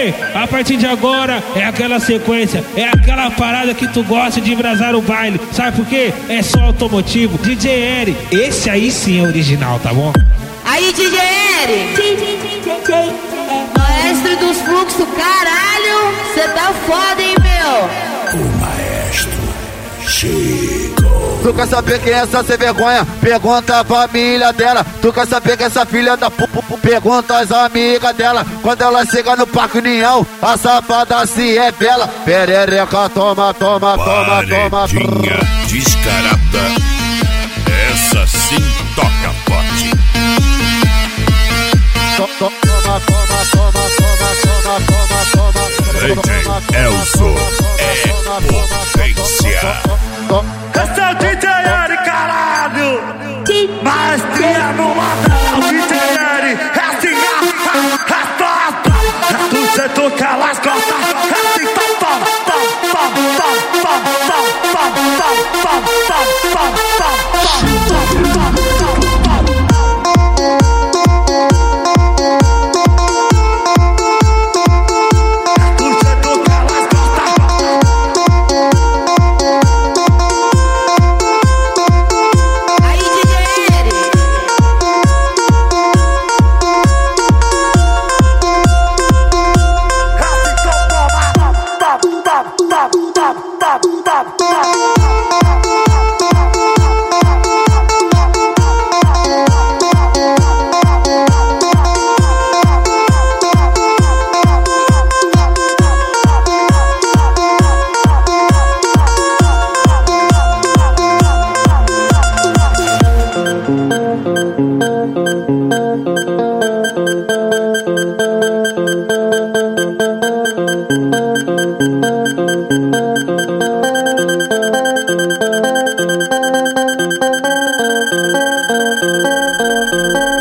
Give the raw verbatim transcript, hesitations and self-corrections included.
quê? A partir de agora é aquela sequência, é aquela parada que tu gosta de embrasar o baile. Sabe por quê? É só automotivo. D J Eri, esse aí sim é original, tá bom? Aí, D J Eri, maestro dos fluxos, caralho, cê tá foda, hein, meu? O maestro Chico. Tu quer saber quem é essa sem vergonha? Pergunta a família dela. Tu quer saber que essa filha da pu, pu, pu pergunta as amigas dela. Quando ela chega no Parque União, a safada se revela. Perereca, toma, toma, toma, toma. Paredinha descarada. Essa sim toca forte. Toma, toma, toma, toma, toma, toma, toma. D J Elzo é potência. Esse é o D J Eri, caralho! Maestria no madrão, D J Eri! É assim, é top! É tu, cê toca las costas! É assim, top, top, top, top, top, top, top, top, top, top, top, Thank you.